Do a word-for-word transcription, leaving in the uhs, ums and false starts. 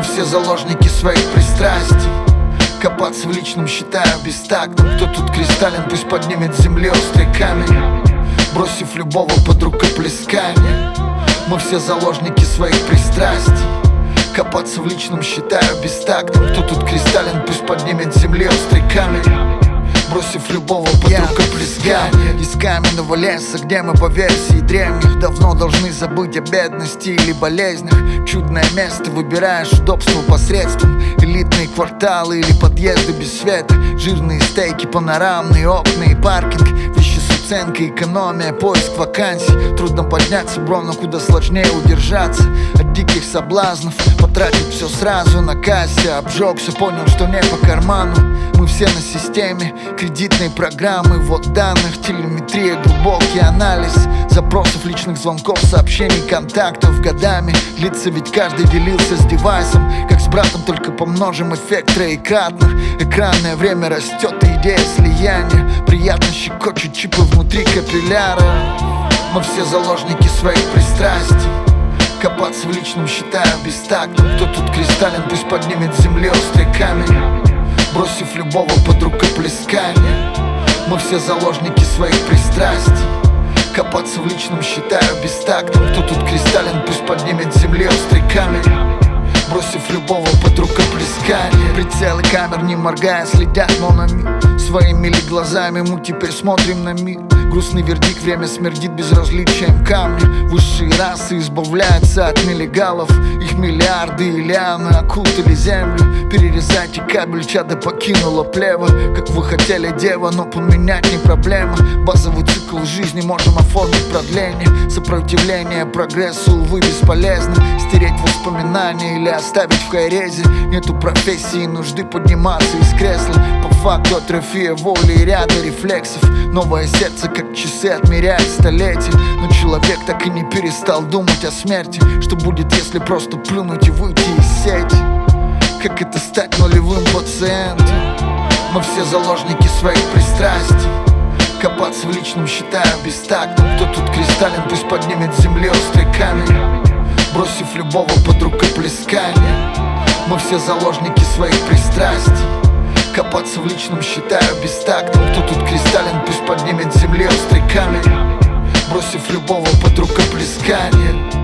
все заложники своих пристрастий. Копаться в личном считаю бестактным. Кто тут кристаллен, пусть поднимет с земли острый камень, бросив любого под рукоплескание. Мы все заложники своих пристрастий. Копаться в личном считаю бестактным. Кто тут кристаллен, пусть поднимет с земли острый камень, бросив любого под yeah. рукоплескание. Из каменного леса, где мы по версии древних давно должны забыть о бедности или болезнях. Чудное место, выбираешь удобство посредством элитные кварталы или подъезды без света. Жирные стейки, панорамные окна и паркинг. Вещи с уценкой, экономия, поиск вакансий. Трудно подняться, бро, но куда сложнее удержаться от диких соблазнов. Потратить все сразу на кассе. Обжегся, понял, что не по карману. Мы все на системе кредитной программы, ввод данных, телеметрия, глубокий анализ запросов, личных звонков, сообщений, контактов. Годами длится, ведь каждый делился с девайсом, как с братом, только помножим эффект троекратных. Экранное время растет, и идея слияния приятно щекочет чипы внутри капилляра. Мы все заложники своих пристрастий. Копаться в личном считаю бестактным. Кто тут кристаллен, пусть поднимет с земли острый камень, бросив любого под рукоплескание. Мы все заложники своих пристрастий. Копаться в личном считаю бестактным. Кто тут кристаллен, пусть поднимет с земли острый камень, бросив любого под рукоплескание. Прицелы камер, не моргая, следят, но на миг. Своими ли глазами мы теперь смотрим на мир? Грустный вердикт, время смердит безразличием камня. Высшие расы избавляются от нелегалов. Их миллиарды и лианы окутали землю. Перерезайте кабель, чадо покинуло плево. Как вы хотели, дева, но поменять не проблема. Базовый цикл жизни можем оформить продление. Сопротивление прогрессу, увы, бесполезно. Стереть воспоминания или оставить в хайрезе. Нету профессии, нужды подниматься из кресла. По факту атрофия воли и ряда рефлексов. Новое сердце, как часы, отмеряет столетия. Но человек так и не перестал думать о смерти. Что будет, если просто плюнуть и выйти из сети? Как это стать нулевым пациентом? Мы все заложники своих пристрастий. Копаться в личном считаю бестактным. Кто тут кристаллен, пусть поднимет с земли острый камень, бросив любого под рукоплескание. Мы все заложники своих пристрастий. Копаться в личном считаю бестактным. Кто тут кристаллен, пусть поднимет с земли острый камень, бросив любого под рукоплескание.